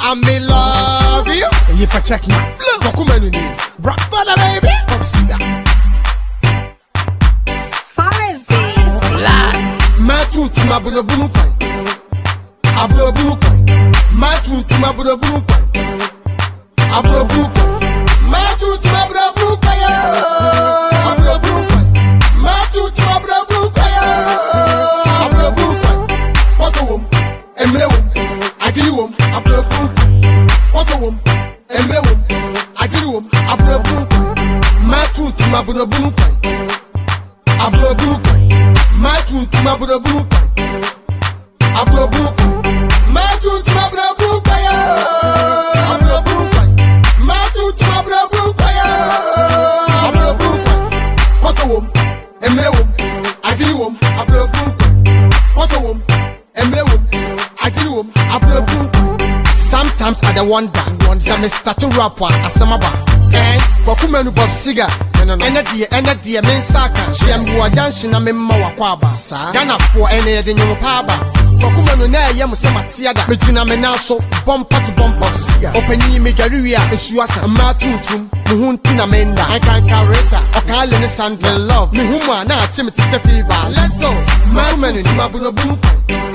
I'm in love you. If I check my flow, Document rock for the baby. As far as these last. Matun to my Buddha Bunu Pai. Abro Bunu Pai. Matun to my Buddha Bunu Pai. Abro Bunu Pai. Matun to my Buddha Bunu Pai. Abro Bunu Pai. Matun to my Buddha Bunu Pai. Abro Bunu Pai. Koto Emlewo. Agiliwo. Abro Bunu Pai. Koto Emlewo. Agiliwo. Abro Bunu Pai. Matun to my Buddha Bunu Pai. Abro Bunu Pai. Matun to my Buddha Bunu Pai. Abro Bunu Pai. Matun to my Buddha Bunu Pai. Abro Bunu Pai. Matun to my Buddha Bunu Pai. Abro Bunu Pai. Koto Emlewo. Agiliwo. Abro Bunu Pai. Koto Emlewo. Agiliwo. Abro Bunu Pai. Sometimes I wonder some start to rap one asamaba. Eh, wakumenu Bob Siga. Energy, men saka. She am Junction and Memma Wakwaba. Ghana for any de Paba. Wakumenu na yam samatiada. Between a menaso, bumper to bumper Siga. Open ye Megaria, Suasa, Matutum, Muhuntina Menda. I can carreta, Okal and Sandra love. Mihuma, na Timothy Sefiva. Let's go. Wakumenu, Mabuno Bunupa.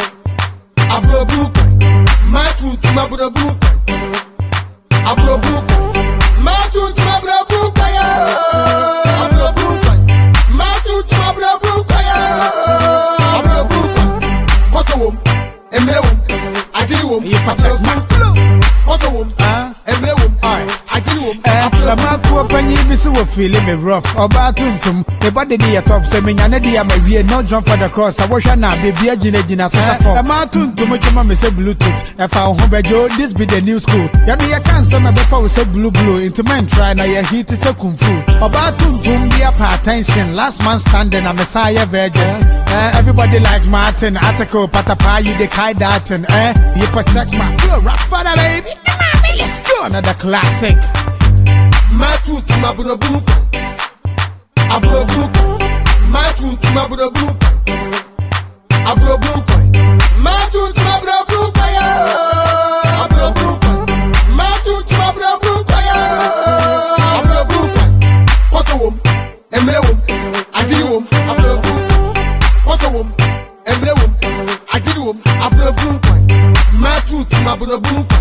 Abro Bunupa. Matun to Mabuno Bunupa. Abro Bunupa. Matun to Mabuno Bunupa. Abro Bunupa. Matun to Mabuno Bunupa. Abro Bunupa. Koto Emlewo. Agiliwo. If I check my flow, Koto Emlewo. Agiliwo. the man who open you be so feeling me rough. About tuntum, the body near top, saying, Yanadia, my we no jump for the cross. I wash now, baby, a gina so a man tuntum, much mamma say Bluetooth. If I home Joe, this be the new school. Yabi, I can't say my before we say blue into mine try now your heat is a kung fu. About tuntum, be a part attention. Last man standing, a Messiah virgin. Everybody like Martin, Atako, Patapa, you the Kai Darton, if I check my flow, rock for the baby. Let's go, another classic. Matun to Mabuno Bunupa. Abro Bunupa. Matun to Mabuno Bunupa. Abro Bunupa. Matun to Mabuno Bunupa. Abro Bunupa. Matun to Mabuno Bunupa. Abro Bunupa. Koto Emlewo. Agiliwo. Abro Bunupa. Koto Emlewo. Agiliwo. Abro Bunupa. Matun to Mabuno Bunupa.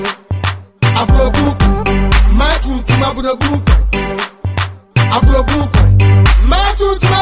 Abro Bunupa. Matun to Mabuno Bunupa. Abro Bunupa. Matun to